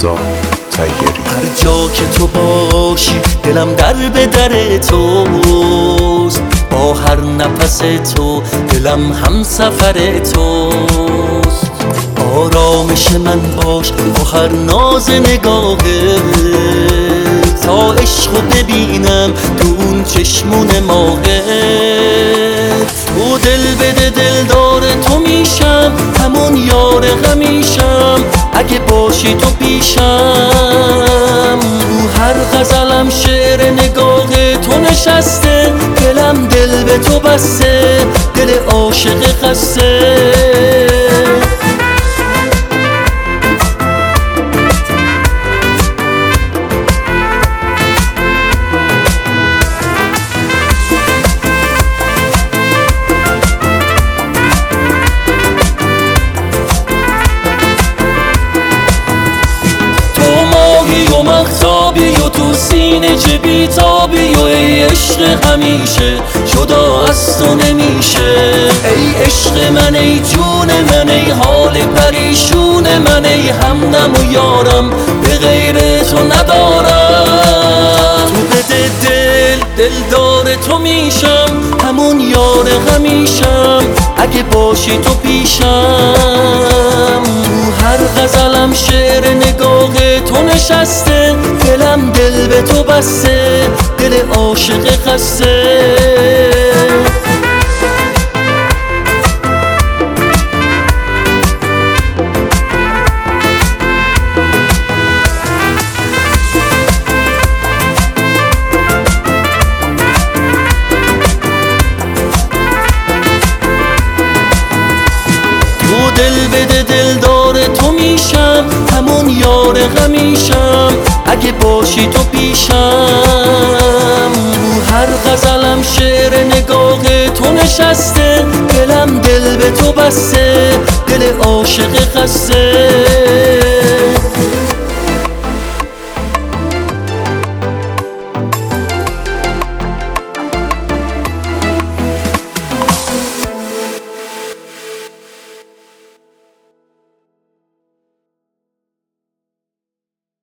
رضا طیاری. هر جا که تو باشی دلم در به در توست، با هر نفس تو دلم هم سفر توست. آرامش من باش با هر ناز نگاهت، تا عشقو ببینم تو اون چشمون ماهت. تو دل بده دلدار تو میشم، همون یار غمیشم اگه باشی تو پیشم. رو هر غزلم شعر نگاه تو نشسته، دلم دل به تو بسته، دل عاشق خسته. مختابی و تو سینه چه بیتابی، و ای عشق همیشه جدا از تو نمیشه. ای عشق من، ای جون من، ای حال پریشون من، ای همدم و یارم به غیر تو ندارم. تو بده دل دلدار تو میشم، همون یار غمیشم اگه باشی تو پیشم. رو هر غزلم شعر نگاه تو نشسته، دلم دل به تو بسته، دل عاشق خسته. تو دل بده دلدار تو میشم، همون یار غمیشم اگه باشی تو پیشم. رو هر غزلم شعر نگاه تو نشسته، دلم دل به تو بسته، دل عاشق خسته.